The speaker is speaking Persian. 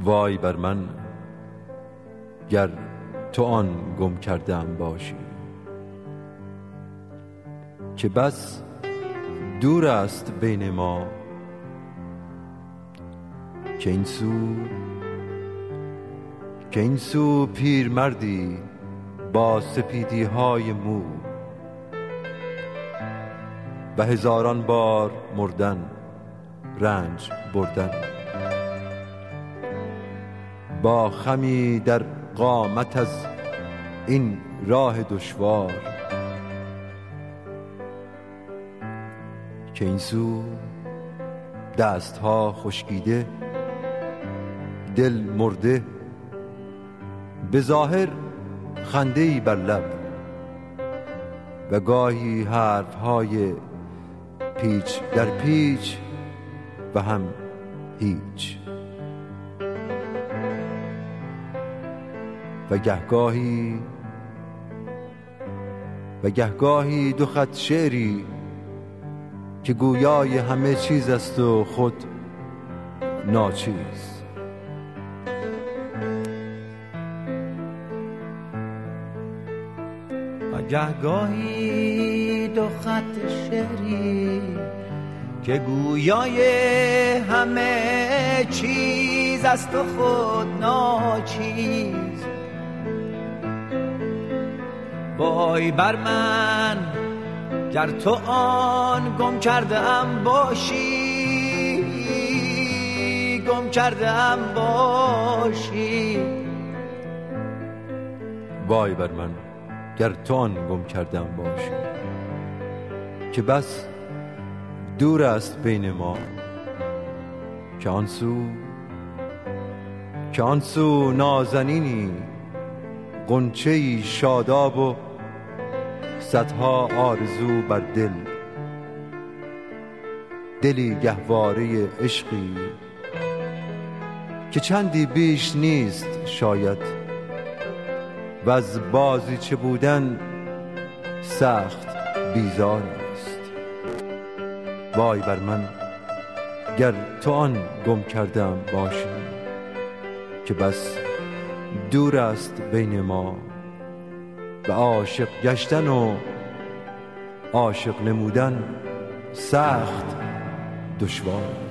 وای بر من گر تو آن گم کردم باشی، که بس دور است بین ما، که این سو پیرمردی با سپیدی های مو، و هزاران بار مردن رنج بردن، با خمی در قامت از این راه دشوار، که این سو دستها خشکیده، دل مرده، به ظاهر خنده‌ای بر لب، و گاهی حرفهای پیچ در پیچ و هم هیچ، و گهگاهی دو خط شعری که گویای همه چیز است و خود ناچیز. و گهگاهی دو خط شعری که گویای همه چیز است و خود ناچیز. وای بر من گر تو آن گم کرده ام باشی، گم کرده ام باشی. وای بر من گر تو آن گم کردم باشی، که بس دور است بین ما، که آن سو نازنینی غنچه‌ای شاداب و صدها آرزو بر دلی گهواره عشقی که چندی بیش نیست شاید، و از بازیچه بودن سخت بیزار است. وای بر من گر تو آن گم کردم باشی، که بس دور است بین ما، و عاشق گشتن و عاشق نمودن سخت دشوار.